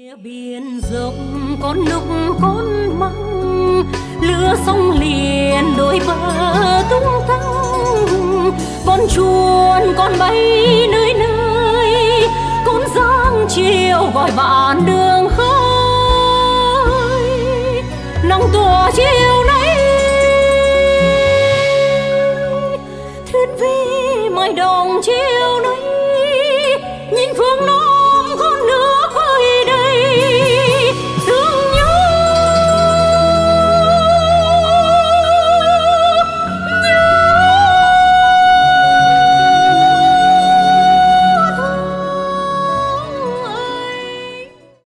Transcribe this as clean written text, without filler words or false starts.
Biển rộng con lúc con măng, lửa sông liền đôi bờ tung tăng. Con chuồn con bay nơi nơi, con giang chiều gọi bạn đường khơi. Nắng tỏa chiều nay thuyền vi mài đồng chiều